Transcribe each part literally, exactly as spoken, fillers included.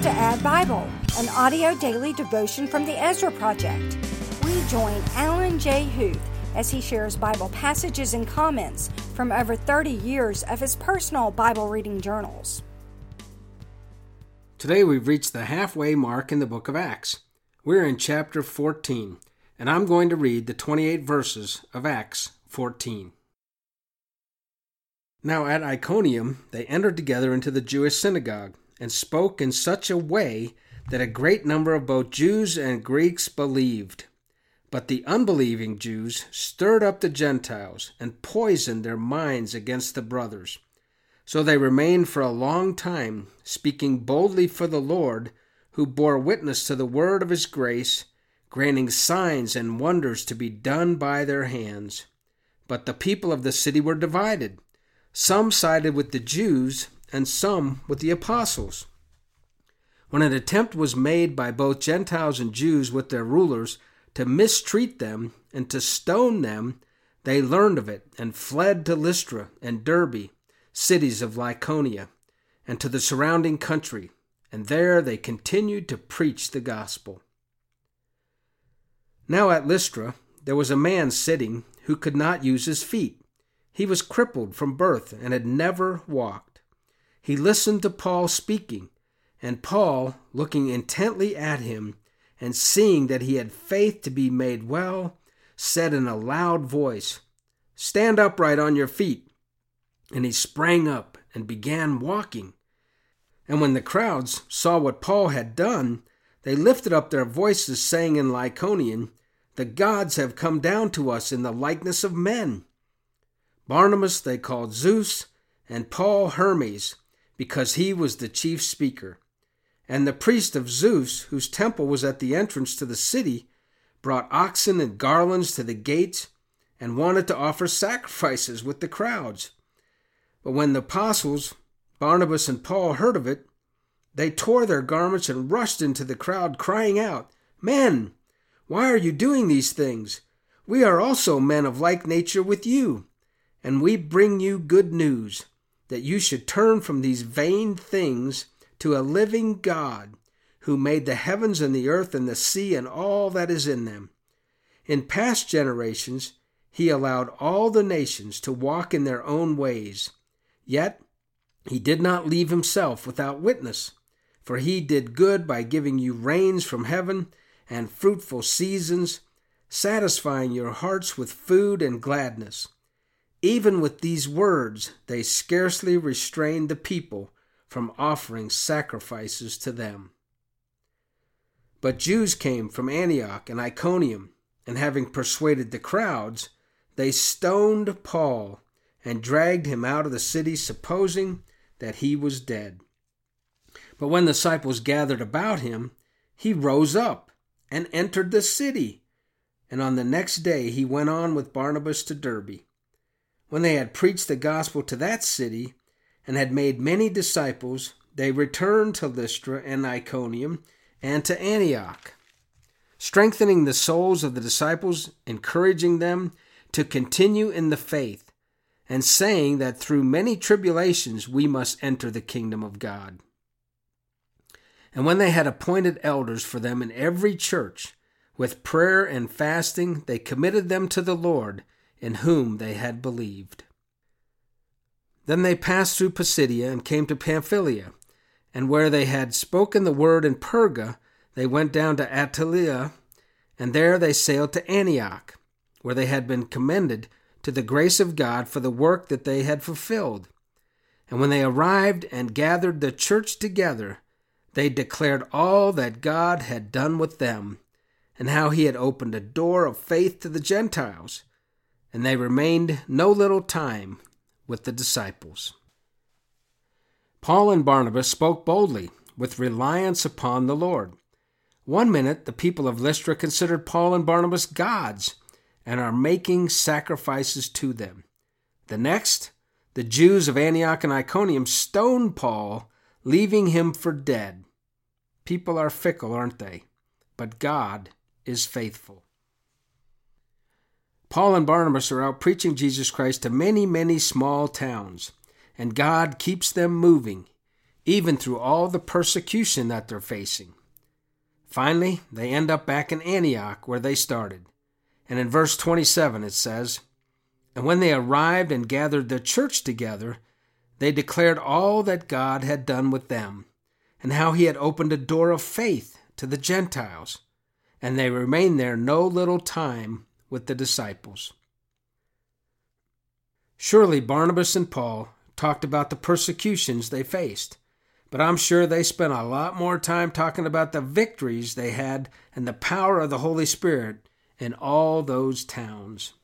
to Add Bible, an audio daily devotion from the Ezra Project. We join Alan J. Huth as he shares Bible passages and comments from over thirty years of his personal Bible reading journals. Today we've reached the halfway mark in the book of Acts. We're in chapter fourteen, and I'm going to read the twenty-eight verses of Acts fourteen. Now at Iconium they entered together into the Jewish synagogue, and spoke in such a way that a great number of both Jews and Greeks believed. But the unbelieving Jews stirred up the Gentiles and poisoned their minds against the brothers. So they remained for a long time, speaking boldly for the Lord, who bore witness to the word of his grace, granting signs and wonders to be done by their hands. But the people of the city were divided. Some sided with the Jews, and some with the apostles. When an attempt was made by both Gentiles and Jews with their rulers to mistreat them and to stone them, they learned of it and fled to Lystra and Derbe, cities of Lycaonia, and to the surrounding country, and there they continued to preach the gospel. Now at Lystra there was a man sitting who could not use his feet. He was crippled from birth and had never walked. He listened to Paul speaking, and Paul, looking intently at him and seeing that he had faith to be made well, said in a loud voice, "Stand upright on your feet." And he sprang up and began walking. And when the crowds saw what Paul had done, they lifted up their voices, saying in Lycaonian, "The gods have come down to us in the likeness of men." Barnabas they called Zeus, and Paul Hermes, because he was the chief speaker. And the priest of Zeus, whose temple was at the entrance to the city, brought oxen and garlands to the gates, and wanted to offer sacrifices with the crowds. But when the apostles, Barnabas and Paul, heard of it, they tore their garments and rushed into the crowd, crying out, "Men, why are you doing these things? We are also men of like nature with you, and we bring you good news, that you should turn from these vain things to a living God, who made the heavens and the earth and the sea and all that is in them. In past generations he allowed all the nations to walk in their own ways. Yet he did not leave himself without witness, for he did good by giving you rains from heaven and fruitful seasons, satisfying your hearts with food and gladness." Even with these words, they scarcely restrained the people from offering sacrifices to them. But Jews came from Antioch and Iconium, and having persuaded the crowds, they stoned Paul and dragged him out of the city, supposing that he was dead. But when the disciples gathered about him, he rose up and entered the city, and on the next day he went on with Barnabas to Derbe. When they had preached the gospel to that city and had made many disciples, they returned to Lystra and Iconium and to Antioch, strengthening the souls of the disciples, encouraging them to continue in the faith, and saying that through many tribulations we must enter the kingdom of God. And when they had appointed elders for them in every church, with prayer and fasting, they committed them to the Lord, in whom they had believed. Then they passed through Pisidia and came to Pamphylia, and where they had spoken the word in Perga, they went down to Attalia, and there they sailed to Antioch, where they had been commended to the grace of God for the work that they had fulfilled. And when they arrived and gathered the church together, they declared all that God had done with them, and how he had opened a door of faith to the Gentiles. And they remained no little time with the disciples. Paul and Barnabas spoke boldly, with reliance upon the Lord. One minute the people of Lystra considered Paul and Barnabas gods, and are making sacrifices to them. The next, the Jews of Antioch and Iconium stoned Paul, leaving him for dead. People are fickle, aren't they? But God is faithful. Paul and Barnabas are out preaching Jesus Christ to many, many small towns, and God keeps them moving, even through all the persecution that they're facing. Finally, they end up back in Antioch where they started. And in verse twenty-seven it says, "And when they arrived and gathered the church together, they declared all that God had done with them, and how he had opened a door of faith to the Gentiles. And they remained there no little time with the disciples." Surely Barnabas and Paul talked about the persecutions they faced, but I'm sure they spent a lot more time talking about the victories they had and the power of the Holy Spirit in all those towns.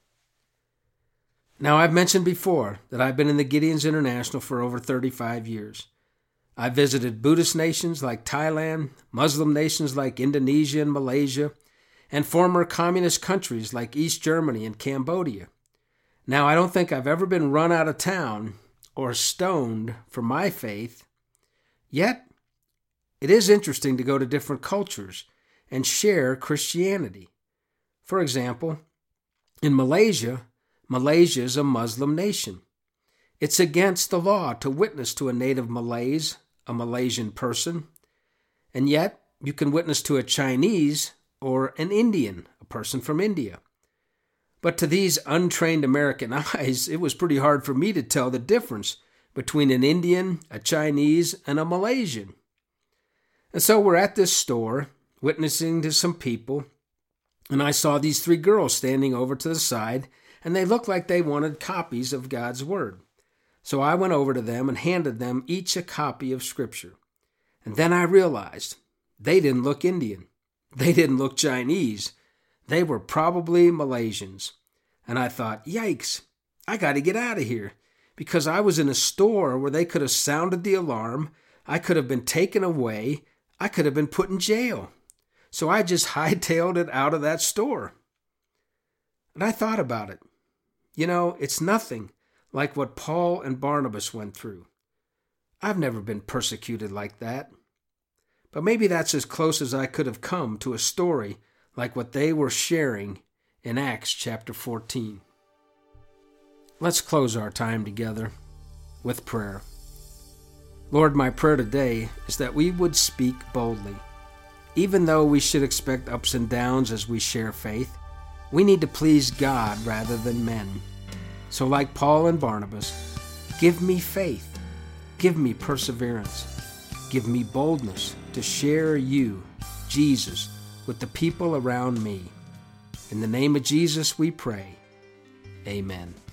Now, I've mentioned before that I've been in the Gideons International for over thirty-five years. I've visited Buddhist nations like Thailand, Muslim nations like Indonesia and Malaysia, and former communist countries like East Germany and Cambodia. Now, I don't think I've ever been run out of town or stoned for my faith. Yet, it is interesting to go to different cultures and share Christianity. For example, in Malaysia, Malaysia is a Muslim nation. It's against the law to witness to a native Malays, a Malaysian person, and yet you can witness to a Chinese or an Indian, a person from India. But to these untrained American eyes, it was pretty hard for me to tell the difference between an Indian, a Chinese, and a Malaysian. And so we're at this store, witnessing to some people, and I saw these three girls standing over to the side, and they looked like they wanted copies of God's Word. So I went over to them and handed them each a copy of Scripture. And then I realized they didn't look Indian. They didn't look Chinese. They were probably Malaysians. And I thought, yikes, I got to get out of here, because I was in a store where they could have sounded the alarm, I could have been taken away, I could have been put in jail. So I just hightailed it out of that store. And I thought about it. You know, it's nothing like what Paul and Barnabas went through. I've never been persecuted like that. But maybe that's as close as I could have come to a story like what they were sharing in Acts chapter fourteen. Let's close our time together with prayer. Lord, my prayer today is that we would speak boldly. Even though we should expect ups and downs as we share faith, we need to please God rather than men. So like Paul and Barnabas, give me faith, give me perseverance, give me boldness to share you, Jesus, with the people around me. In the name of Jesus we pray. Amen.